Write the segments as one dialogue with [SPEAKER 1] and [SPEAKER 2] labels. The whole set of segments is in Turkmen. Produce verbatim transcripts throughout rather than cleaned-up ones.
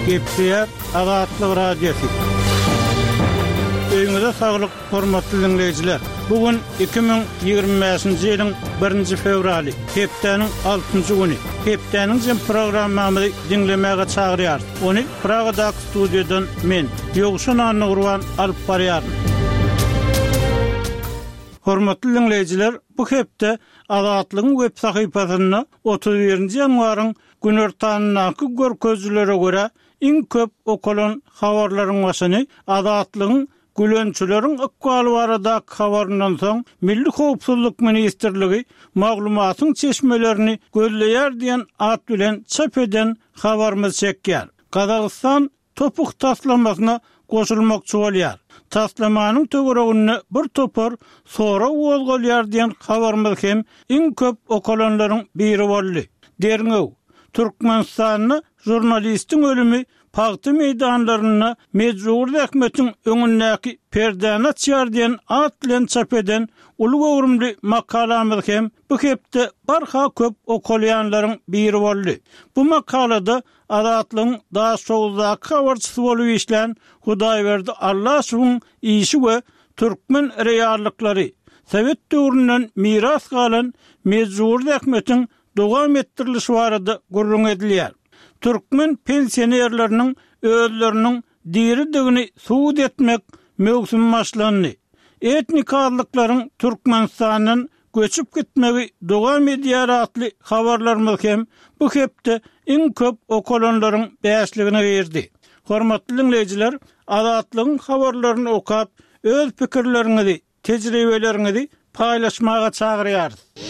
[SPEAKER 1] Gepler Azatlyk Radiosu. Öňüňizde saglyk, hormatly dinleýijiler. Bugün iki bin ýygrimi beşinji ýylyň birinji fevraly, hepdeniň altynjy güni. Hepdeniň jem programmamy dinlemäge çagyrýar. Ony Pragadaky studiýadan men, Ýogşan Annurwan alyp barýarym. Hormatly dinleýijiler, bu hepde Azatlygyň web sahypasyna otuz birinji ýanwaryň günortanyňky görkezlere görä iň köp okulan habarlaryň başyny Azatlygyň Gülönçüleriň ykbaly barada habaryndan soň Milli Howpsuzlyk Ministrligi maglumatyň çeşmelerini gözleýär diýen at bilen çap eden habarymyz çekýär. Kazakystan topuk taslamasyna goşulmakçy bolýar. Taslamanyň töweregini bir topar sonra bolýar diýen habarymyz hem iň köp okulanlaryň biri boldy. Derňew, Türkmenistanyň jurnalistiň ölümi Paýty meydanlaryna mejbur häkmetiň öňündäki perdäni açýar diýen at bilen çap eden uly gowrumly makalamyz hem bu hepde barha köp okulýanlaryň biri boldy. Bu makalada Azatlygyň daha soňky habarçysy bolup işlän Hudaýberdi Allaşowyň işi we türkmen reýallyklary Sowet döwründen miras galan mejbur häkmetiň dowam etdirilişi barada gurrun edilýär. Türkmen pensionerleriniň özleriniň diridigini suud etmek mövsüm başlandy. Etnikallyklaryň Türkmenistanyň göçüp gitmegi dowam edýär atly habarlarymyz hem bu hepde iň köp okulanlaryň bäşligine berdi. Hormatly dinleýijiler, Azatlygyň habarlaryny okap öz pikirleriňizi, tejribeleriňizi paýlaşmaga çagyrýar.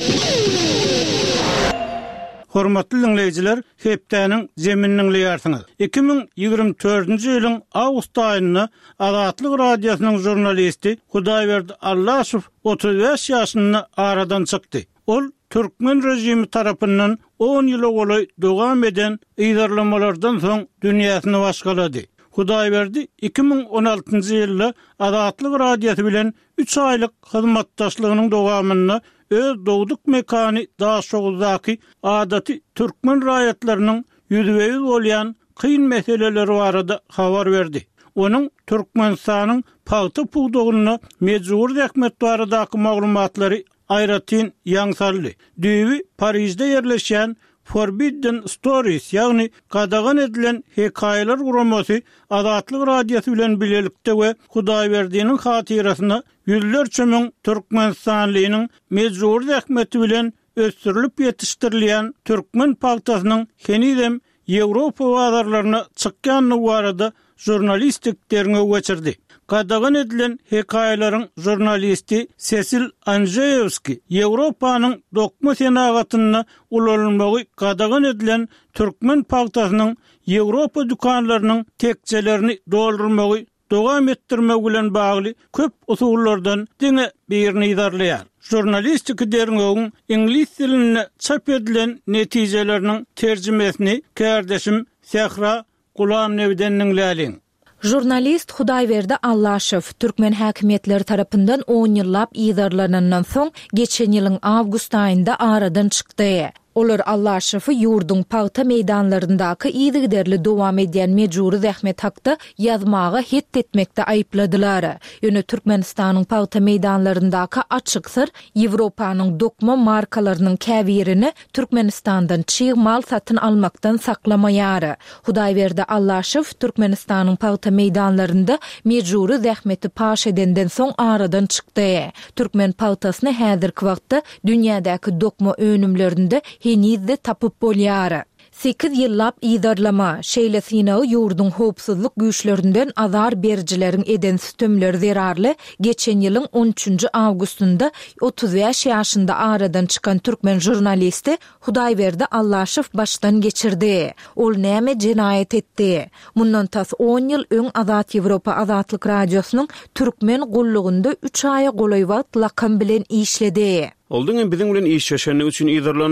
[SPEAKER 1] Hormatly dinleýijiler, hepdeniň zemininiň ýarsyňyz. iki bin ýygrimi dördünji ýylyň awgust aýynda Azatlyk Radiosynyň jurnalisti Hudaýberdi Allaşow otuz beş ýaşyny aradan çykdy. Ol Türkmen rejimi tarapyndan on ýyla goly dowam eden ýygyrlamalardan soň dünýäsini başgalady. Hudaýberdi iki bin on altynjy ýylda Azatlyk Radiosy bilen üç aýlyk hyzmatdaşlygynyň dowamyny öz dowduk mekany daha şoğuzaki adaty Türkmen raýatlarynyň ýüzbeýiz bolýan kyn meseleleri barada habar berdi. Onuň Türkmenistanyň paýty pugdugyny mejbur häkmet baradaky maglumatlary aýratyn ýaňsaldy. Düýbi Parisde ýerleşen Forbidden Stories ýagny kadagan edilen hekaýeler guramasy Azatlyk Radiosu bilen bilelikde we Hudaýberdiň hatyrasyna ýüzlerçe müň Türkmenistanlynyň mejbur häkmeti bilen ösdürilip ýetişdirilýän türkmen paýtasynyň henidem Ýewropa bazarlaryna çykýanyny barada jurnalistik derňe geçirdi. Kadagan edilen hekaýelerin jurnalisti Cecil Andrzejewski Ýewropanyň dokma senagatyna ulanmagy kadagan edilen türkmen paýtasynyň Ýewropa dukanlarynyň tekçelerini doldurmagy dowam etdirmek bilen bagly köp usullardan diňe birini ýarlaýar. Jurnalistik derňegiň ingliz dilinde çap edilen netijeleriniň terjimesini kärdeşim Sehra Gulamnewdenniň läliň.
[SPEAKER 2] Jurnalist Hudaýberdi Allaşow Türkmen häkimetleri tarapyndan on ýyllap ýygyrlanandan soň geçen ýylyň awgust aýynda aradan çykdy. Olar Allaşowy ýurdun paýta meýdanlaryndaky ýygyderli dowam edýän mejburi zähmet hakda ýazmaga het etmekde aýpladylar. Ýöne Türkmenistanyň paýta meýdanlaryndaky açyk sır Ýewropanyň dokma markalarynyň käbirini Türkmenistandan çyg mal satyn almakdan saklamaýar. Hudaýberdi Allaşow Türkmenistanyň paýta meýdanlarynda mejburi zähmeti paş edenden soň aradan çykdy. Türkmen paýtasyny häzirki wagtda dünýädäki dokma önümlerinde henizde tapıp bolýar. sekiz ýyllap ýygyrlama şeýlesine ýurdun howpsuzlyk güýçlerinden azar berjileriň eden sütümleri zerarly geçen ýylyň on üçünji awgustunda otuz beş ýaşynda aradan çykan türkmen jurnalisti Hudaýberdi Allaşow başdan geçirdi. Ol näme jenaýet etdi? Mundan tas on ýyl öň Azat Ýewropa Azatlyk Radiosynyň türkmen gullugynda üç aý golaý wagt lakam bilen işledi.
[SPEAKER 3] Oldun biziň bilen iş ýaşanyň üçin ýygyrlany.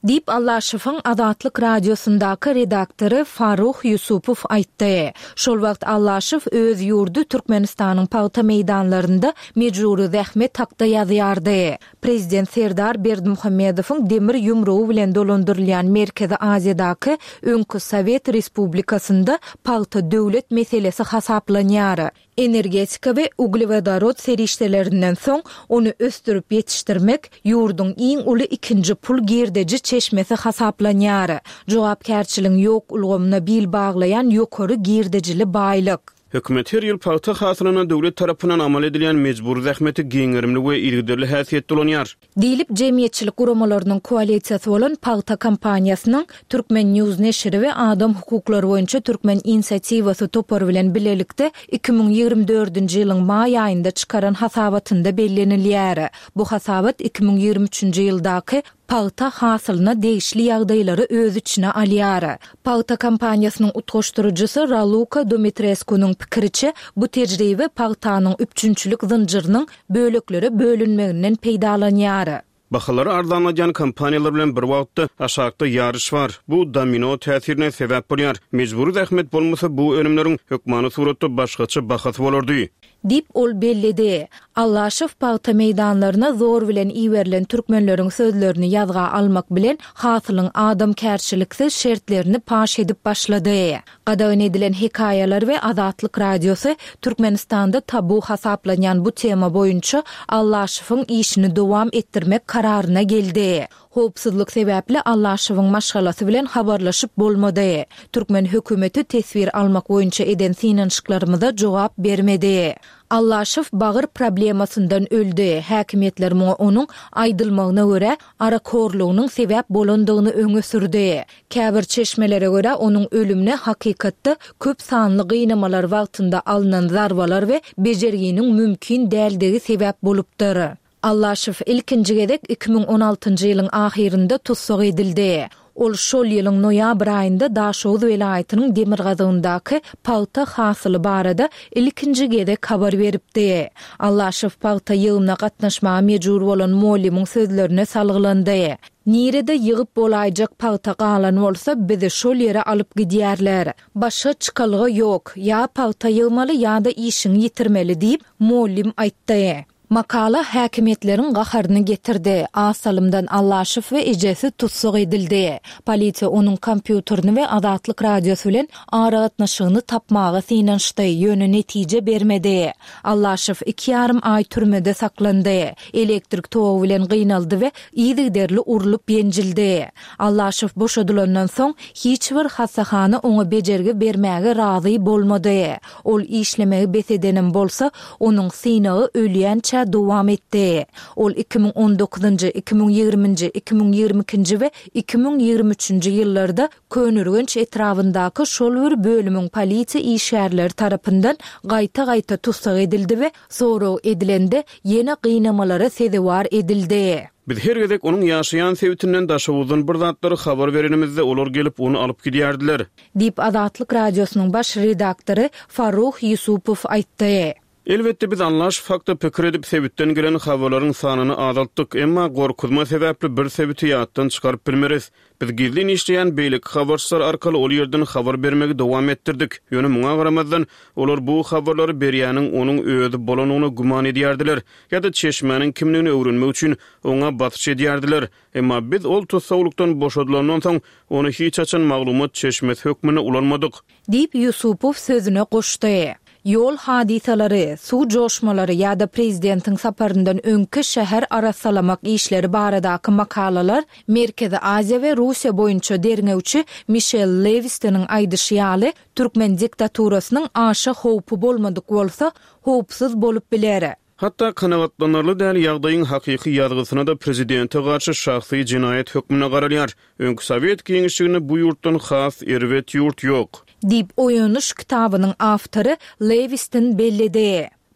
[SPEAKER 2] Dip Allaşypyň Azatlyk radiosundaky redaktory Faruh Yusupov aýtdy. Şol wagt Allaşyp öz ýurdu Türkmenistanyň paýta meýdanlarynda mejburi zähmet takda ýazýardy. Prezident Serdar Berdimuhammedowyň demir ýumrugy bilen dolandyrylýan Merkezi Aziýadaky öňkü Sowet Respublikasynda paýta döwlet meselesi hasaplanýar. Energetika we uglevodorod serişdelerinden soň onu östürüp ýetişdirmek ýurduň iň uly ikinji pul gerdeji çeşmesi hasaplanýar. Jogapkärçiligiň ýok ulgamyna bil baglayan ýokary gerdejili baýlyk.
[SPEAKER 3] Hökümet her ýyl paýta hasylyna döwlet tarapyndan amal edilen mejbur zähmeti giňerimli we ýergiderli häsiýetde bolanýar.
[SPEAKER 2] Dilip jemgyýetçilik guramalarynyň koalisiýasy bolan paýta kampaniýasynyň Türkmen News neşri we adam hukuklary boýunça Türkmen inisiatiwasy topar bilen bilelikde iki bin ýygrimi dördünji ýylyň maý aýynda çykaran hasabatynda bellenilýär. Bu hasabat iki bin ýygrimi üçünji ýyldaky paýta hasylyna degişli ýagdaýlary öz içine alýar. Paýta kampaniýasynyň utgaşdyrjysy Raluka Domitreskunyň pikiriçe bu tejribe paýtanyň üçünçülük zynjyrynyň bölekleri bölünmeginden peýdalanýar.
[SPEAKER 3] Bahalary arzanlajan kompaniýalar bilen bir wagtda aşagda ýaryş bar. Bu domino täsirine sebäp bolýar. Mejburi zähmet bolmasa bu önümleriň hökmany suratda başgaça bahasy bolardy.
[SPEAKER 2] Dip ol bellidi. Allaşyp paýta meýdanlaryna zor bilen iýerilen türkmenleriň sözlerini ýazga almak bilen hasylyň adamkärçiliksiz şertlerini paş edip başlady. Gadawan edilen hikaýalar we Azatlyk radiosu Türkmenistanda tabu hasaplanýan bu tema boýunça Allaşypyň işini dowam etdirmek kararyna geldi. Howpsuzlyk sebäpli Allaşypyň maşgalasy bilen habarlaşyp bolmady. Türkmen hökümeti tesvir almak boýunça eden synanşyklarymyza jogap bermedi. Allaşyp bagyr problemasyndan öldü. Häkimetler onuň aýdylmagyna görä arakorlugynyň sebäp bolandygyny öňe sürdi. Käbir çeşmelere görä onuň ölümine hakykatda köp sanly gynamalar wagtynda alynan zarbalar we bejerginiň mümkin däldigi sebäp bolupdyr. Allaşyp ilkinji gedek iki bin on altynjy ýylyň ahyrynda tutsak edildi. Ol şol ýylyň noýabr aýynda Daşow welaýatynyň Demirgazyndaky paýta hasyly barada ilkinji gedek habar beripdi. Allaşyp paýta ýygyna gatnaşmaga mejbur bolan mollimiň sözlerine salgylandy. Nirede ýygyp bolaýjak paýta galan bolsa bizi şol ýere alyp gidýärler. Başga çykalygy ýok. Ýa paýta ýygmaly ýa-da işiň ýitirmeli diýip mollim aýtdy. Makala häkimetleriň gaharyny getirdi. Asalymdan Allaşyp we ejesi tutsak edildi. Polisiýa onuň kompýuterini we Azatlyk radiosu bilen ara gatnaşygyny tapmaga synanşdy, ýöne netije bermedi. Allaşyp iki ýarym aý türmede saklandy. Elektrik togy bilen gynaldy we ýygyderli urulup ýenjildi. Allaşyp boşadylandan soň hiç bir hasahana oňa bejergi bermäge razy bolmady. Ol işlemegi besedenen bolsa onuň synagy ölýänçä dowam etdi. Ol iki bin on dokuzunji, iki bin ýygrimiňji, iki bin ýygrimi ikinji we iki bin ýygrimi üçünji ýyllarda Könürgenç etrafyndaky şol bir bölümiň polisiýa işgärleri tarapyndan gaýta-gaýta tutsak edildi we sorag edilende ýene gynamalara sezewar edildi.
[SPEAKER 3] Biz her gezek onuň ýaşaýan sebäpinden Daşowdan bir zatlary habar berenimizde olar gelip onu alyp gidýärdiler. Dip
[SPEAKER 2] Azatlyk radiosynyň baş redaktory Faruh Yusupov aýtdy.
[SPEAKER 3] Elbette biz anlaş fakta pikir edip sebitten gelen habarlaryň sanyny azaltdyk, emma gorkuzma sebäpli bir sebiti ýatdan çykaryp bilmeris. Biz gizlin işleýän beýlik habarçylar arkaly ol ýerden habar bermegi dowam etdirdik. Ýöne muňa garamazdan olar bu habarlary berýäniň onuň özü bolanyny guman edýärdiler. Ýa-da çeşmeniň kimligini öwrenmek üçin oňa batyş edýärdiler. Emma biz ol tutsawlukdan boşadylandan soň ony hiç açan maglumat çeşmesi hökmüne ulanmadyk.
[SPEAKER 2] Dip Yusupov sözüne goşdy. Yol hadisalary, suw joşmalary ýa-da prezidentiň saparyndan öňki şäher arasalamak işleri baradaky makalalar Merkezi Aziýa we Russiýa boýunça derňewçi Michel Levistiniň aýdyşy Türkmen diktaturasynyň aşa howpy bolmadyk bolsa, howpsuz bolup biler.
[SPEAKER 3] Hatta kanagatlanarly däl ýagdaýyň hakyky ýazgysyna da prezidente garşy şahsy jinayet hökmüne garalýar. Öňkü Sowet Giňişligine bu ýurtdan has erwet ýurt ýok.
[SPEAKER 2] Dip oýunuş kitabynyň awtory Levistin bellidi.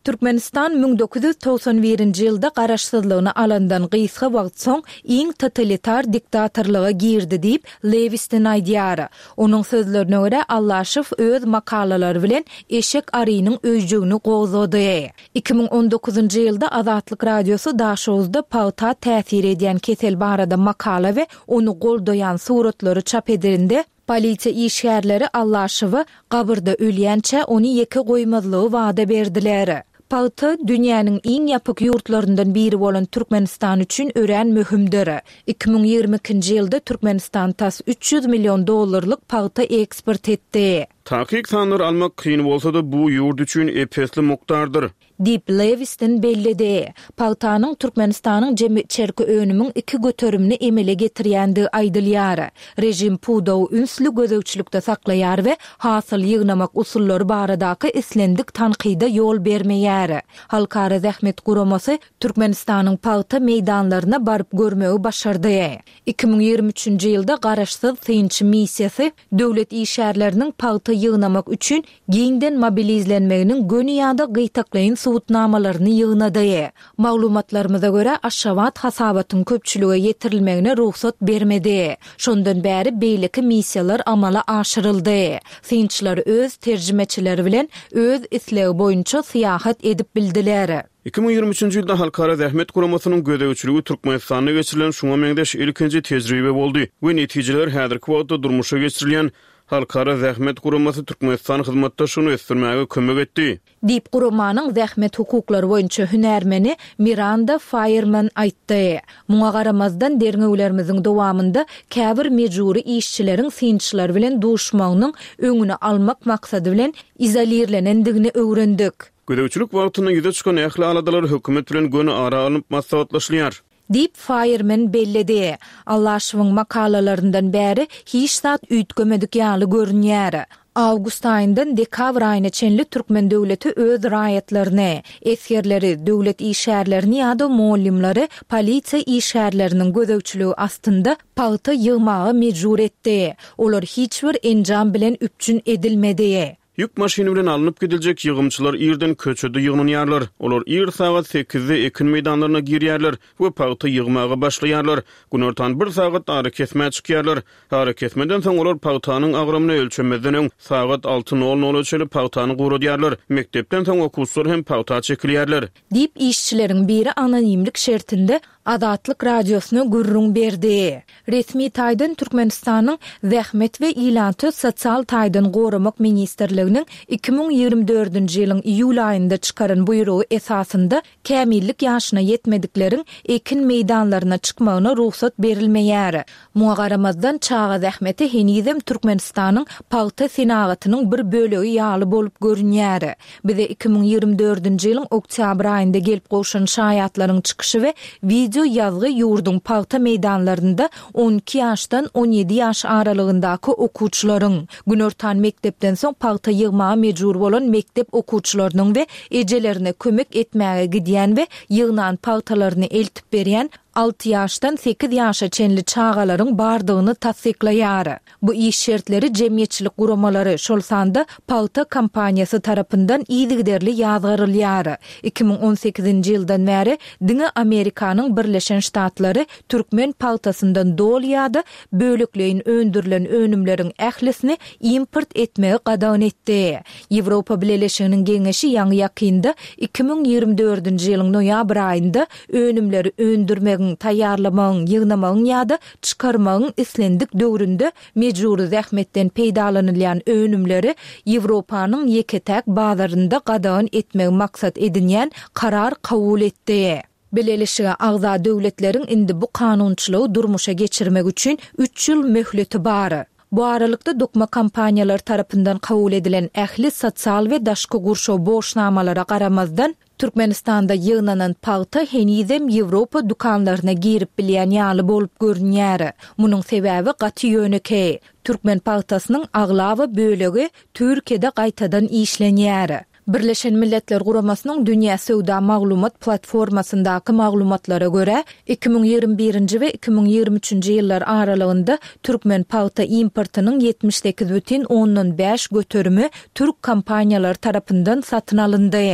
[SPEAKER 2] Türkmenistan bin dokuz yüz togson birinji ýylda garaşsyzlygyny alandan gysga wagt soň iň totalitar diktatorlyga girdi diýip Lewis'ten aýdýar. Onuň sözlerine görä Allaşew öz makalalary bilen eşek arynyň öýjügini gozady. iki bin on dokuzunji ýylda Azatlyk radiosu Daşowuzda pawta täsir edýän kesel barada makala we onu goldaýan suratlary çap edildi. Polisiýa işgärleri Allaşewy gabyrda ölýänçe onu ýeke goýmazlygy wada berdiler. Pawta dünýäniň iň ýapyk ýurtlaryndan biri bolan Türkmenistan üçin ören möhümdir. iki bin ýygrimi ikinji ýylda Türkmenistan tas üç yüz million dollarlyk pawta eksport etdi.
[SPEAKER 3] Takyk sanlar almak kyn bolsa-da bu ýurt üçin epesli mukdardyr.
[SPEAKER 2] Deep Lewis'ten bellidi. Pawtanyň Türkmenistanyň jemi çerki önümiň iki götürümini emele getirýändi aýdylýar. Rejim pudaw ünsli gözegçilikde saklaýar we hasyl ýygnamak usullary baradaky islendik tanqida ýol bermeýär. Halkara zähmet guramasy Türkmenistanyň pawta meýdanlaryna baryp görmegi başardy. iki bin ýygrimi üçinji ýylda garaşsyz synçy missiýasy döwlet işgärleriniň pawta ýygnamak üçin giňden mobilizlenmeginiň gönüýada gytaklaýyn suwutnamalaryny ýygnady. Maglumatlarymyza görä Aşgabat hasabatyň köpçüligi ýetirilmegine ruhsat bermedi. Şondan bäri beýleki missiýalar amala aşyryldy. Synçylar öz terjimeçileri bilen öz islegi boýunça syýahat edip bildiler.
[SPEAKER 3] iki bin ýygrimi üçinji ýylda Halkara Zähmet Guramasynyň gödegçiligi Türkmenistanda geçirilen şuňa meňdeş ilkinji tejribe boldy. Bu netijeler häzirki wagtda durmuşa geçirilýän Halkara Zähmet Guramasy Türkmenistan hyzmatdaşyny ösdürmäge kömek etdi.
[SPEAKER 2] Dip Guramanyň zähmet hukuklary boýunça hünärmeni Miranda Fireman aýtdy. Muňa garamazdan derňewlerimiziň dowamında käbir mejburi işçilerin synçylar bilen duşmagynyň öňüni almak maksady bilen izolirlenendigini öwrendik.
[SPEAKER 3] Gödegçilik wagtyna ýüze çykan ähli aladalar hökümet bilen göni ara alyp maslahatlaşýar.
[SPEAKER 2] Deep Fireman bellidi. Allaşewyň makalalaryndan bäri hiç zat üýtgemedik ýaly görünýär. Awgust aýyndan dekabr aýyna çenli Türkmen döwleti öz raýatlaryny, eskerleri, döwlet işgärlerini ýa-da muallimleri polisiýa işgärleriniň gözegçiligi astynda pawta ýygmagy mejbur etdi. Olar hiç bir enjam bilen üpçün edilmedi.
[SPEAKER 3] Yük maşiny bilen alınıp gidiljek ýygymçylar ýerden köçede ýygnanýarlar. Olar ýer sagat sekizde ekin meýdanlaryna girýärler we pawta ýygmagy başlaýarlar. Günortan bir sagat ara kesmä çykýarlar. Ara kesmeden soň olar pawtanyň agrymyny ölçemezden öň sagat alty nol nol ölçeli pawtany guradyarlar. Mektepden soň okuwçylar hem pawta çekilýärler.
[SPEAKER 2] Dip işçileriň biri anonimlik şertinde Azatlyk radiosyna gurrun berdi. Resmi taýdan Türkmenistanyň Zähmet we Ilanty sosial taýdan goramak ministrliginiň iki bin ýygrimi dördünji ýylyň iýul aýynda çykaran buýrugy esasynda kämillik ýaşyna ýetmedikleriň ekin meýdanlaryna çykmagyna ruhsat berilmeýär. Muňa garamazdan çağa Zähmeti henizem Türkmenistanyň pawta senagatynyň bir bölegi ýaly bolup görünýär. Bize iki bin ýygrimi dördünji ýylyň oktyabr aýynda gelip goşan şaýatlaryň çykyşy we video ýazgy ýurdun pawta meýdanlarynda on iki ýaşdan on ýedi ýaş aralygyndaky okuwçylaryň günortan mektepden soň pawta ýygmagy mejbur bolan mektep okuwçylarynyň we ejelerine kömek etmäge gidýän we ýygnan pawtalaryny eltip berýän alty ýaşdan sekiz ýaşa çenli çağalaryň bardygyny tasdiklaýar. Bu iş şertleri jemgyýetçilik guramalary şol sanda pawta kampaniýasy tarapyndan ýygyderli ýazgyrylýar. iki bin on sekizinji ýyldan bäri diňe Amerikanyň Birleşen Ştatlary türkmen pawtasyndan dolýady bölükleýin öndürilen önümleriň ählisini import etmegi gadan etdi. Ýewropa Birleşiginiň geňeşi ýaňy ýakynda iki bin ýygrimi dördünji ýylyň noýabr aýynda önümleri öndürmegi taýýarlamagyň, ýygnamagyň ýa-da çykarmagyň islendik döwründe mejburi zähmetden peýdalanylýan önümleri Ýewropanyň ýeketäk bazarynda gadan etmegi maksat edilýän karar kabul etdi. Belelişige agza döwletleriň indi bu kanunçylygy durmuşa geçirmek üçin üç ýyl möhleti bar. Bu aralykda dokma kampaniýalar tarapyndan kabul edilen ähli sosial we daşky gurşaw boşnamalara garamazdan Türkmenistanda ýygnanan pawta henizem Ýewropa dukanlaryna girip bilýän ýaly bolup görünýär. Munyň sebäbi gaty ýöneki. Türkmen pawtasynyň aglawy bölegi Türkiýede gaýtadan işlenýär. Birleşen Milletler Guramasynyň Dünýä Söwda Maglumat platformasyndaky maglumatlara görä iki bin ýygrimi birinji we iki bin ýygrimi üçinji ýyllar aralygynda türkmen pawta importynyň ýetmiş sekiz бүтүn ondan beş götürümi türk kompaniýalary tarapyndan satyn alyndy.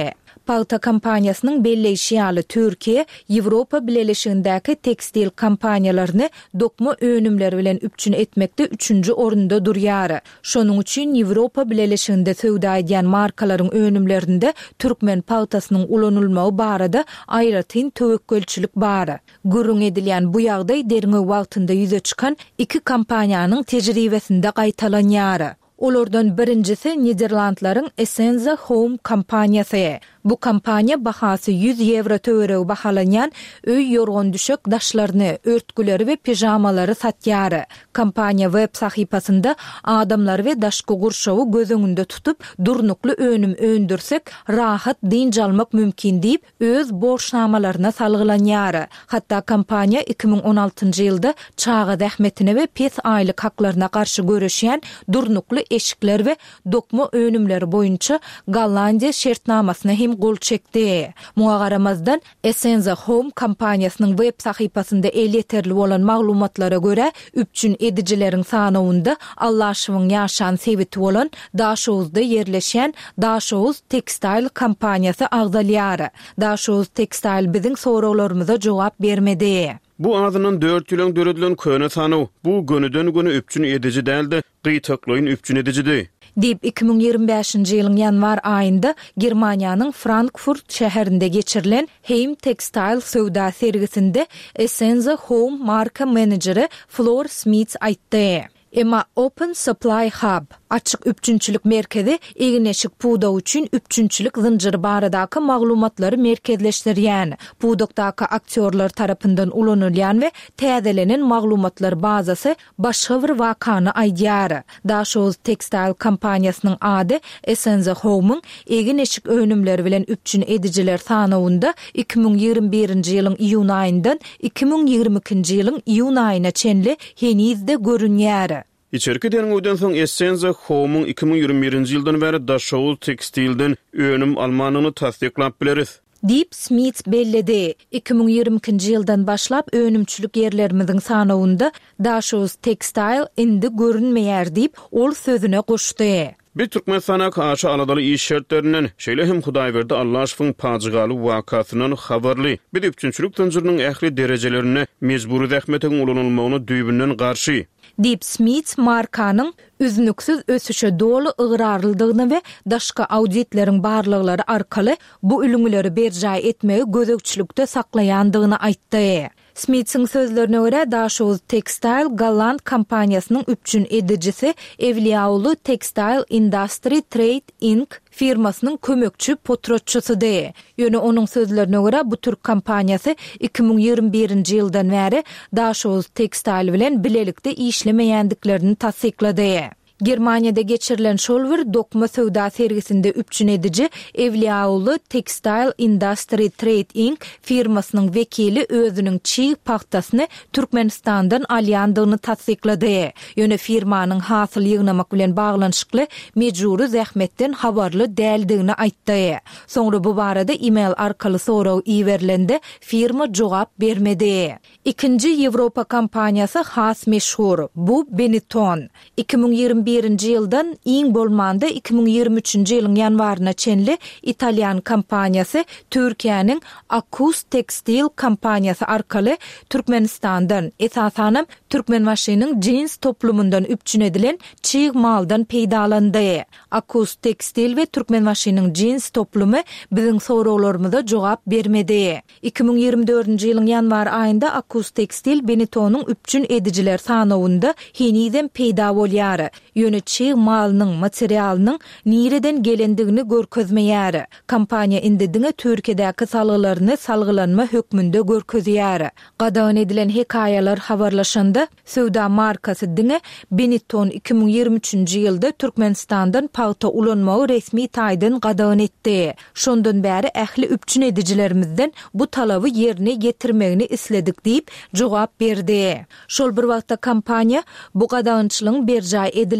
[SPEAKER 2] Palta kampanyasının belleşi ýaly Türkiýe, Ýewropa Birleşigindäki tekstil kampaniýalaryny dokma önümleri bilen üpçün etmekde üçüncü orunda durýar. Şonuň üçin Ýewropa Birleşiginde söwda edýän markalaryň önümlerinde türkmen paltasynyň ulanylmagy barada aýratyn töwekkülçilik bar. Gürüň edilýän bu ýagdaý derňe wagtynda ýüze çykan iki kampaniýanyň tejribesinde gaýtalanýar. Olardan birincisi Niderlandlaryň Essenza Home kampaniýasy. Bu kampaniýa bahasy yüz euro töwereg bahalanýan öý ýorgan düşek daşlaryny, örtgüleri we pijamalary satýar. Kampaniýa web sahypasynda adamlar we daşky gurşawy göz öňünde tutup durnukly önüm öndürsek rahat dinç almak mümkin diýip öz borçnamalaryna salgylanýar. Hatda kampaniýa iki ming on altynjy ýylda çağa zähmetine we pes aýlyk haklaryna garşy görüşýän durnukly eşikler we dokma önümleri boýunça Gollandiýa şertnamasyna hem gol çekdi. Muňa garamazdan Essenza Home kampaniýasynyň web sahypasynda el yeterli bolan maglumatlara görä üpçün edijileriň sanawynda Allaşywyň ýaşan sebiti bolan Daşowuzda ýerleşen Daşowuz Textile kampaniýasy agdalýar. Daşowuz Textile biziň soralarymyza jogap bermedi.
[SPEAKER 3] Bu adynyň dört ýylyň döredilen köne sanaw bu gönüden göne üpçün ediji däldi, gyýtaklyň üpçün edijidi.
[SPEAKER 2] Dip iki ming ýygrimi beşinji ýylyň ýanwar aýynda Germaniýanyň Frankfurt şäherinde geçirilen Heim Textile söwda sergisinde Essenza Home marka menejeri Flor Smith aýtdy. Emma Open Supply Hub açık üpçünçülük merkezi egineşik puda üçin üpçünçülük zynjyry baradaky maglumatlary merkezleşdirýän. Pudakdaky aktyorlar tarapyndan ulanylýan we täzelenen maglumatlar bazasy başga bir wakany aýdýar. Daşowuz Textile kampaniýasynyň ady Essenza Home'un egineşik önümleri bilen üpçün edijiler sanawynda iki ming ýygrimi birinji ýylyň iýun aýyndan iki ming ýygrimi ikinji ýylyň iýun aýyna çenli henizde görünýär.
[SPEAKER 3] İçerki denňewden soň Essenza Home'un iki ming ýygrimi birinji ýyldan bäri Daşowuz tekstilden önüm almanyny tasdiklap bileris.
[SPEAKER 2] Deep Smith belledi. iki ming ýygrimi ikinji ýyldan başlap önümçülük ýerlerimiziň sanawynda Daşowuz Textile indi görünmeýär diýip ol sözüne goşdy.
[SPEAKER 3] Bir Türkmen sanak aşa aladaly iş şertlerinden şeýle hem Hudaýberde Allaşywyň pajygaly wakasynyň habarly. Bir üpçünçülük tynjyrynyň ähli derejelerini mejburi zähmetiň ulanylmagyny düýbünden garşy.
[SPEAKER 2] Deep Smith markanyň üznüksiz ösüşe dolu ıgrarlıldygyny we daşka auditleriň barlyklary arkaly bu ülüňleri berjaý etmegi gözekçilikde saklaýandygyny aýtdy. Smith'in sözlerine göre Daşowuz Textile Gallant kampaniýasynyň üpçün edijisi Evliýaoğlu Textile Industry Trade Incorporated firmasynyň kömekçi potrotçusydy. Ýöne onuň sözlerine göre bu tür kampaniýasy iki ming ýygrimi birinji ýyldan bäri Daşowuz Textile bilen bilelikde işlemeýändiklerini tasdiklady. Germaniýada geçirilen şol bir dokma söwda sergisinde üpçün ediji Evliýaoğlu Textile Industry Trade Incorporated firmasynyň wekili özüniň çiğ paxtasyny Türkmenistandan alýandygyny tasdiklady. Ýöne firmanyň hasyl ýygnamak bilen baglanşykly mejburi zähmetden habarly däldigini aýtdy. Soňra bu barada e-mail arkaly soraw iýerilende firma jogap bermedi. Ikinji Ýewropa kampaniýasy has meşhur. Bu Benetton. iki ming ýygrimi birinji ýyldan iň bolmanda iki ming ýygrimi üçinji ýylyň ýanwaryna çenli Italian kampaniýasy Türkiýanyň Akus Tekstil kampaniýasy arkaly Türkmenistandan esasanam Türkmen maşynyň jins toplumundan üpçün edilen çiğ maldan peýdalandy. Akus Tekstil we Türkmen maşynyň jins toplumy biziň sorawlarymyza jogap bermedi. iki ming ýygrimi dördünji ýylyň ýanwar aýynda Akus Tekstil Benetton'un üpçün edijiler sanawynda henizem peýda bolýar. Ýöne çiğ malynyň materialynyň nireden gelendigini görkezmeýär. Kampaniýa indidiňe Türkiýedäki salgylaryny salgylanma hökmünde görkezýär. Gadan edilen hekaýalar habarlaşanda söwda markasy diňe Benetton iki ming ýygrimi üçinji ýylda Türkmenistandan paýta ulanmagy resmi taýdan gadan etdi. Şondan bäri ähli üpçün edijilerimizden bu talaby ýerine getirmegini isledik diýip jogap berdi. Şol bir wagtda kampaniýa bu gadançylygyň berjaý edilmegi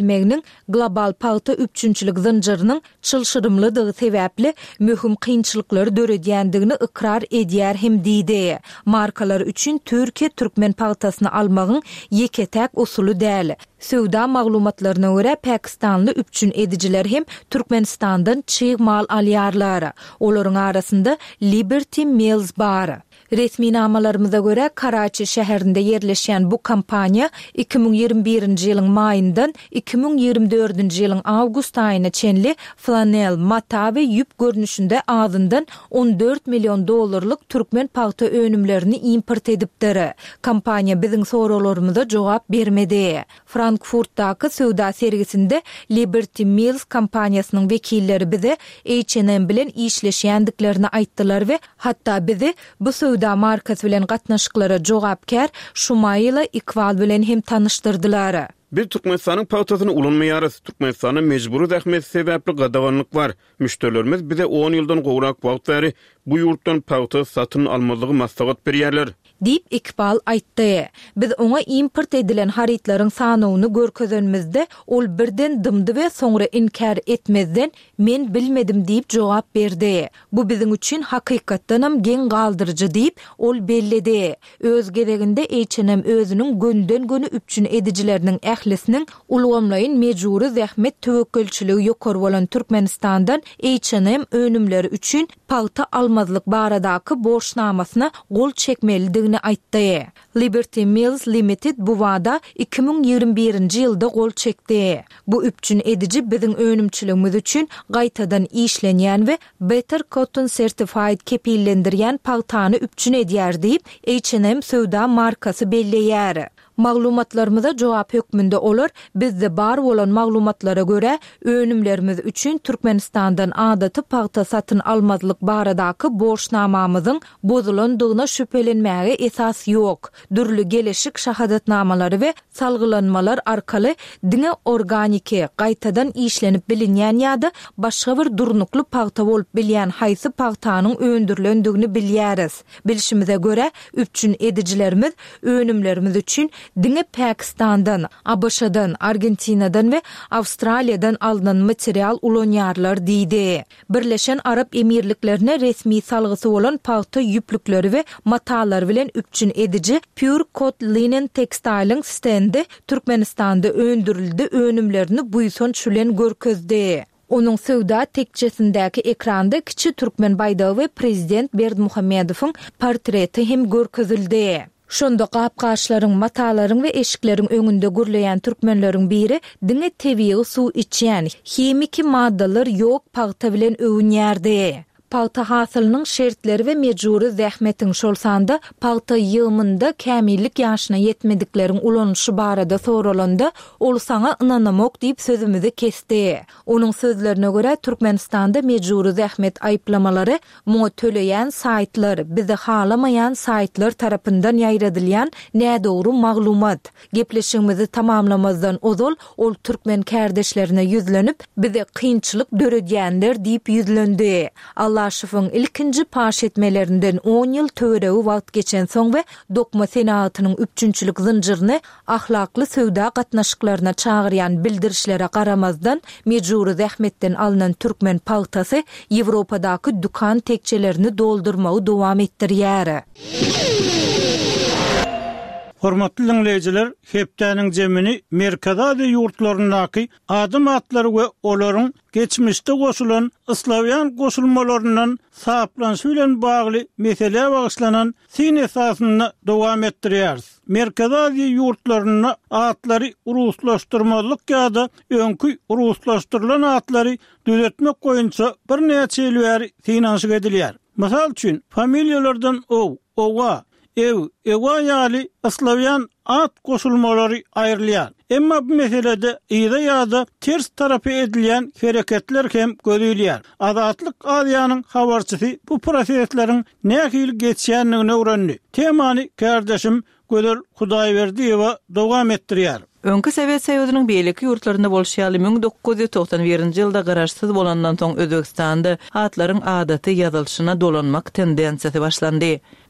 [SPEAKER 2] gelmeginiň global paýta üçünçilik zynjyrynyň çylşyrymlydygy sebäpli möhüm kynçylyklary döredýändigini ikrar edýär hem diýdi. Markalar üçin Türkiýe türkmen paýtasyny almagyň ýeketäk usuly däl. Söwda maglumatlaryna görä Pakistanly üçün edijiler hem Türkmenistandan çyg mal alýarlar. Olaryň arasynda Liberty Mills bar. Resmi namalarymyza görä Karachi şäherinde yerleşýän bu kampaniýa iki bin ýigirme birinji ýylyň maýyndan iki bin ýigirme dördünji ýylyň awgust aýyna çenli flanel, mata we ýüp görnüşinde azyndan on dört milyon dollarlyk türkmen paýta önümlerini import edipdir. Kampaniýa biziň soralarymyza jogap bermedi. Frankfurtdaky söwda sergisinde Liberty Mills kampaniýasynyň wekilleri bize H and M bilen işleşýändiklerini aýtdylar we hatda bizi bu söwda markasy bilen gatnaşyklara jogapkär Şumayla Iqbal bilen hem tanıştırdylar.
[SPEAKER 3] Bir Türkmenistanyň paýtasyny ulanmaýarys. Türkmenistanyň mejburi zähmet sebäpli gadawanlyk bar. Müşterilerimiz bize on ýyldan gowrak wagt bäri bu ýurtdan paýta satyn almalygy maslahat berýärler.
[SPEAKER 2] Dip Iqbal aýtdy. Biz oňa import edilen haritlaryň sanawyny görkezänmizde ol birden dymdy we soňra inkar etmezden men bilmedim diýip jogap berdi. Bu biziň üçin hakykatdan hem geň galdyrjy diýip ol belledi. Öz gereginde H and M özüniň gönden göni üçin edijileriniň ählisiniň ulgamlaýyn mejburi zähmet töwekkülçiligi ýokary bolan Türkmenistandan H and M önümleri üçin paýta almazlyk baradaky borçnamasyna gol çekmelidigini aýtdy. Liberty Mills Limited bu wada iki bin ýigirme birinji ýylda gol çekdi. Bu üçin ediji biziň önümçiligimiz üçin gaýtadan işlenýän we Better Cotton Certified kepillendirýän paýtany üçin edýär diýip H and M söwda markasy belleýär. Maglumatlarymyza jogap hökmünde olar, bizde bar bolan maglumatlara görä önümlerimiz üçin Türkmenistandan adaty paýta satyn almazlyk baradaky borçnamamyzyň bozulandygyna şüphelenmäge esas ýok. Dürli gelişik şahadatnamalary we salgylanmalar arkaly diňe organiki gaýtadan işlenip bilinýän ýa-da başga bir durnukly paýta bolup bilýän haýsy paýtanyň öndürilendigini bilýäris. Bilişimize görä üçin edijilerimiz önümlerimiz üçin diňe Pakistandan, A B Ş'dan, Argentinadan we Awstraliýadan alynan material ulanýarlar diýdi. Birleşen Arap Emirliklerine resmi salgysy bolan paýta ýüplükleri we matalar bilen üçin ediji Pure Cotton Linen Textile'in stendi Türkmenistanda öndürildi önümlerini buýson çülen görkezdi. Onun söwda tekçesindäki ekranda kiçi türkmen baýdagy we prezident Berdimuhammedowyň portreti hem görkezildi. Şonda gapgaşlaryň, matalaryň we eşikleriň öňünde gürleýän türkmenleriň biri diňe tebii suw içýän, hemiki maddalar ýok paýta bilen övünýärdi. Paýta hasylynyň şertleri we mejburi zähmetiň şolsanda paýta ýygmynda kämillik ýaşyna ýetmedikleriň ulanýşy barada soralanda ol saňa inanamok diýip sözümizi kesdi. Onuň sözlerine görä Türkmenistanda mejburi zähmet aýplamalary muňa töleýän saýtlar, bizi halamaýan saýtlar tarapyndan ýaýradylýan nädogry maglumat. Gepleşigimizi tamamlamazdan ozal ol türkmen kardeşlerine ýüzlenip bize kynçylyk döredýänler diýip ýüzlendi. Allah Şyfyň ilkinji paş etmelerinden on ýyl töweregi wagt geçen soň we dokma senatynyň üçünçilik zynjyryny ahlakly söwda gatnaşyklaryna çagyrýan bildirişlere garamazdan mejburi zähmetden alynan türkmen paýtasy Ýewropadaky dukan tekçelerini doldurmagy dowam etdirýär.
[SPEAKER 1] Hormatly dinleyijiler, hepdäniň jemini Merkezade ýurtlaryndaky adam atlary we olaryň geçmişde goşulan Islawiýan goşulmalaryndan saplanyşy bilen bagly mesele bagyşlanan sin esasyny dowam etdirýäris. Merkezade ýurtlaryna atlary uruslaşdyrmalyk ýa-da öňkü uruslaşdyrylan atlary düzeltmek goýunça bir näçe ýyl finansyk edilýär. Masal üçin familiýalardan ow, owa ev, ewa ýaly Islawiýan at goşulmalary aýrylýar. Emma bu meselede ýa-da ýa-da ters tarapy edilýän hereketler hem görülýär. Azatlyk adýanyň habarçysy bu prosesleriň nähil geçýänligini öwrendi. Temany kardeşim Gödel Hudaýberdiýewa dowam etdirýär.
[SPEAKER 4] Öňkü Sowet Soýuzynyň beýleki ýurtlarynda bolşýaly bin dokuz ýüz toksan birinji ýylda garaşsyz bolandan soň Özbekistanda atlaryň adaty ýazylşyna dolanmak tendensiýasy başlandy.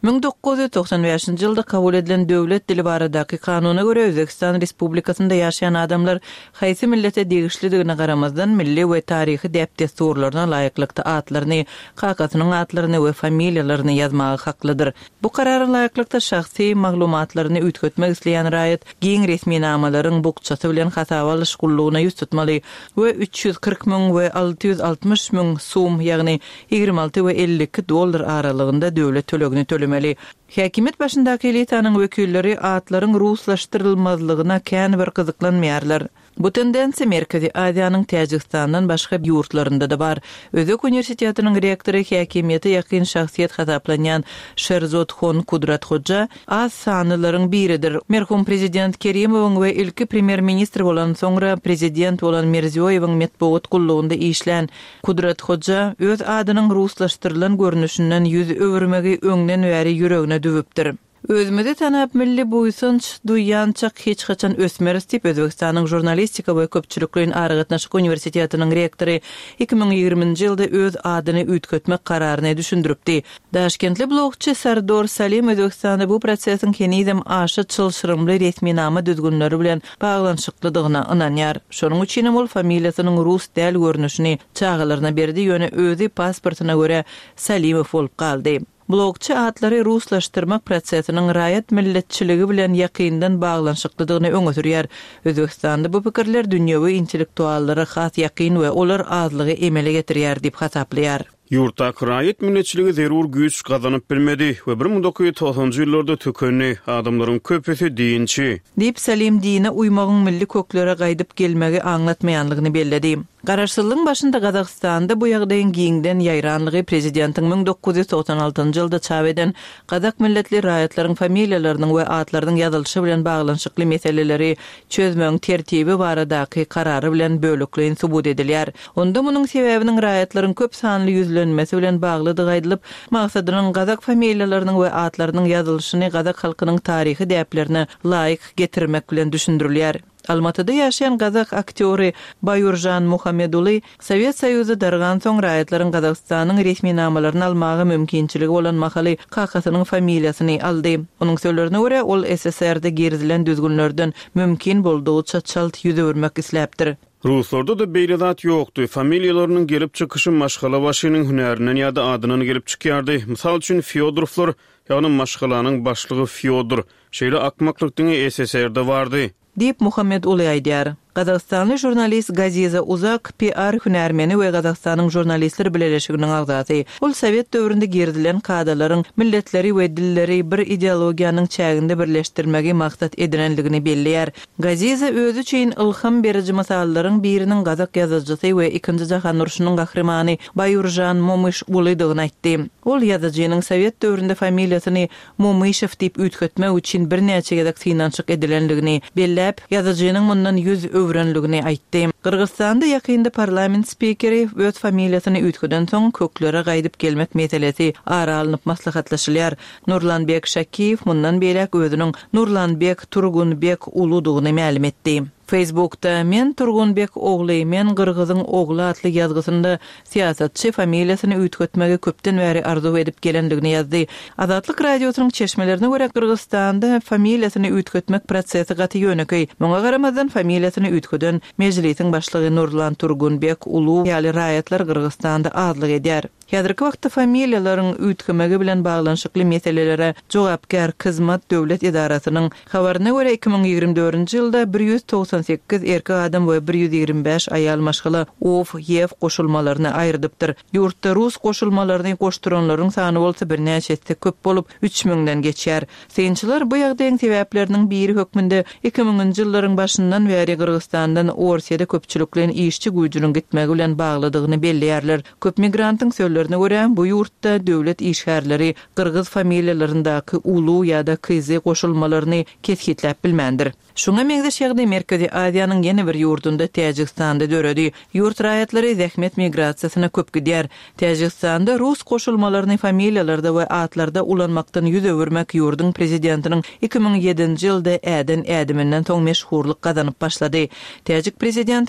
[SPEAKER 4] ming dokuz yüz toksan beşinji ýylda kabul edilen döwlet dili baradaky kanuna görä Özbekistan Respublikasynda ýaşaýan adamlar haýsy millete degişlidigine garamazdan milli we taryhy däpdesturlaryna laýyklykda atlaryny, kakasynyň atlaryny we familiýalaryny ýazmagy haklydyr. Bu karara laýyklykda şahsy maglumatlaryny üýtgetmek isleýän raýat giň resmi namalaryň bukçasy bilen hasaba alyş gullugyna ýüz tutmaly we üç ýüz kırk müň we alty ýüz altmyş müň soum, ýagny ýigirme alty we elli iki dollar aralygynda döwlet tölegini tölemeli. Häkimet başyndaky elitanyň wekilleri atlaryň ruslaşdyrylmazlygyna kän bir gyzyklanmaýarlar. Bu tendensiýa Merkezi Aziýanyň Täjikstandan başga ýurtlarynda da bar. Özek Universitetining rektory häkimeti ýakyn şahsiýet hasaplanýan Sherzodxon Kudrat Hoja az sanylaryň biridir. Merhum prezident Kerimowyň we ilki premier ministr bolan soňra prezident bolan Mirziýoýewiň metbuat gullugynda işlän Kudrat Hoja öz adynyň ruslaşdyrylan görnüşinden ýüz öwürmegi öňden bäri ýüregine dübüpdir. Özümüzde tanap milli buýsunç duýançak hiç haçan ösmeris dip Özbekistanyň jurnalistika we köpçülikliň Argatnaşyk Universitetiniň rektory iki ming ýygrimiňji ýylda öz adyny üýtgetmek kararyny düşündiripdi. Daşkentli blogçy Sardor Salim Özbekistanda bu prosesiň kenidem aşy çylşyrymly resmi nama düzgünleri bilen baglanşyklydygyna ynanýar. Şonuň üçin ol familiýasynyň rus däl görnüşini çağalaryna berdi ýöne özi pasportyna görä Salimow bolup galdy. Blogçy atlary ruslaşdyrmak prosesiniň raýat milletçiligi bilen ýakyndan baglanşyklydygyny öňe sürýär. Özbekistanda bu pikirler dünýäwi intellektuallara has ýakyn we olar azlygy emele getirýär diýip hasaplaýar.
[SPEAKER 3] Yurtta raýat milletçiligi zerur güýç gazanyp bilmedi we bir ming dokuz ýüz toksanjy ýyllarda tökeni adamlaryň köpüsi diýinçi. Diýip
[SPEAKER 4] Salim dine uymagyň milli köklere gaýdyp gelmegi aňlatmaýanlygyny belledi. Garaşsylygyň başynda Gazakstanda bu ýagdaýyň giňden ýaýranlygy prezidentiň ming dokuz ýüz toksan altyncy ýylda çap eden Gazak milletli raýatlaryň familiýalarynyň we atlarynyň ýazylşy bilen baglanşykly meseleleri çözmeň tertibi baradaky karary bilen bölükleýin subut edilýär. Onda munyň sebäbiniň raýatlaryň köp sanly ýüzlenmesi bilen baglydygy aýdylyp, maksadynyň Gazak familiýalarynyň we atlarynyň ýazylşyny Gazak halkynyň taryhy däplerine laýyk getirmek bilen düşündirilýär. Almatyda ýaşaýan Gazak aktýory Bayurjan Muhammeduly Sowet Soýuzy dargan soň raýatlaryň Gazakstanyň resmi namalaryny almagy mümkinçiligi bolan mahaly kakasynyň familiýasyny aldy. Onuň sözlerine görä ol S S R-de gerzilen düzgünlerden mümkin boldugyça çalt ýüze bermek isläpdir.
[SPEAKER 3] Ruslarda da beýledat ýokdy. Familiýalarynyň gelip çykyşy maşgala başynyň hünärinden ýa-da adynyň gelip çykýardy. Mysal üçin Fyodorovlar, ýagny maşgalanyň başlygy Fyodor, şeýle akmaklykdyň S S R-de bardy.
[SPEAKER 4] Diýip Muhammed Uly aýdýar. Gazakstanly jurnalist Gaziza Uzak P R hünärmeni we Gazakstanyň jurnalistler bileşiginiň agzasy. Ol Sowet döwründe gerdilen kadalaryň milletleri we dilleri bir ideologiýanyň çäginde birleşdirmegi maksat edilenligini belliýär. Gaziza özü üçin ilham beriji masallaryň biriniň Gazak ýazarjysy we ikinji jahan uruşunyň gahrymany Bayurjan Momyş bolydygyny aýtdy. Ol ýazyjynyň Sowet döwründe familiýasyny Momyşew diýip üýtgetmek üçin bir näçe gezek synançyk edilenligini belläp, ýazyjynyň mundan ýüz öwrenligini aýtdy. Kyrgyzstanda ýakynda parlament spikeri öz familiýasyny üýtgeden soň köklere gaýdyp gelmek meselesi ara alınıp maslahatlaşylýar. Nurlanbek Şakiýew mundan beýlek özüniň Nurlanbek Turgunbek uludygyny ma'lum etdi. Facebook'ta men Turgunbek ogly, men Gırgyzyň ogly atly ýazgysynda siýasatçy familiýasyny üýtgetmegi köpden bäri arzu edip gelendigini ýazdy. Azatlyk radiosynyň çeşmelerine görä Kyrgyzstanda familiýasyny üýtgetmek prosesi gaty ýöneköy. Muňa garamazdan familiýasyny üýtgeden mejlisiň başlygy Nurlan Turgunbek ulu ýaly raýatlar Kyrgyzstanda azlyk edýär. Häzirki wagtda familiýalaryň üýtgemegi bilen baglanşykly meselelere jogapkar hyzmat döwlet idarasynyň habaryna görä iki ming ýygrimi dördünji ýylda bir ýüz toksan sekiz erkek adam we bir ýüz ýygrimi beş aýal maşgala O F Y F goşulmalaryny aýrdypdyr. Ýurtda rus goşulmalaryny goşduranlaryň sany bolsa bir näçesi köp bolup üç müňden geçýär. Synçylar bu ýagdaýyň sebäpleriniň biri hökmünde iki miňinji ýyllaryň başyndan bäri Kyrgyzstandan Orsiýada köpçülikliň işçi güýjüniň gitmegi bilen bagladygyny belliýärler. Köp migrantyň sözlerine görä bu ýurtda döwlet işgärleri Kyrgyz familiýalaryndaky ulu ýa-da kyzy goşulmalaryny kesgitläp bilmendir. Şuňa meňzeş ýagdaý Merkezi Aziýanyň ýene bir ýurdunda Täjikstanda döredi. Ýurt raýatlary zähmet migrasiýasyna köp gidýär. Täjikstanda rus goşulmalaryny familiýalarda we atlarda ulanmakdan ýüz öwürmek ýurdun prezidentiniň iki ming ýedinji ýylda äden ädiminden soň meşhurlyk gazanyp başlady. Täjik prezidenti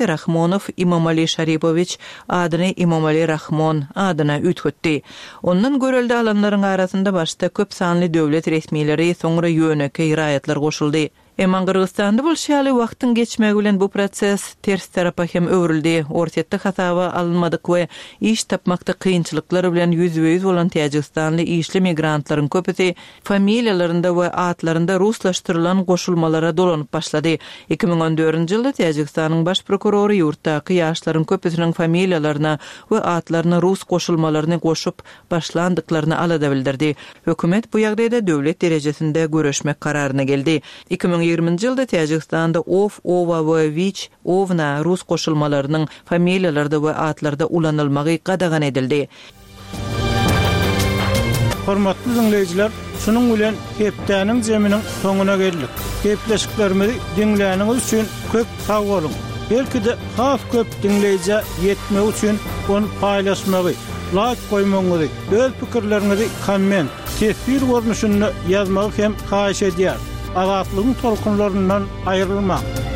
[SPEAKER 4] Levent Rahmonov İmamali Şaripoviç adyny İmamali Rahmon adyna ütgütdi. Ondan görelde alanlaryň arasynda başda köp sanly döwlet resmileri, soňra ýöneki ýraýatlar goşuldy. Eman Kırgızstanda bol şäli wagtyň geçmegi bilen bu proses ters tarapa hem öwrüldi. Ortatda hatawa alınmadyk we iş tapmakda kynçylyklar bilen ýüzbeýüz bolan Täjikstanly işli migrantlaryň köpüsi familiýalarynda we atlarynda ruslaşdyrylan goşulmalara dolanyp başlady. iki ming on dördünji ýylda Täjiksanyň baş prokurory ýurtdaky ýaşlaryň köpüsiniň familiýalaryna we atlaryna rus goşulmalaryny goşup başlandyklaryny alada bildirdi. Hökümet bu ýagdaýda döwlet derejesinde görüşmek kararyna geldi. iki ming ýygrimiňji ýylda Täjikstanda Of, Ova we Vich, Ovna rus goşulmalarynyň familiýalarda we atlarda ulanylmagy gadagan edildi.
[SPEAKER 1] Hormatly dinleýijiler, şunuň bilen hepdäniň jeminiň soňuna geldik. Hepleşiklerimizi dinläniňiz üçin köp sag bolun. Belki-de has köp dinleýije ýetmek üçin onu paýlaşmagy, like goýmaňyzy, öz pikirleriňizi komment, tesbir görnüşinde ýazmagy hem haýyş edýär. Azatlygyň tolkunlaryndan aýrylmak.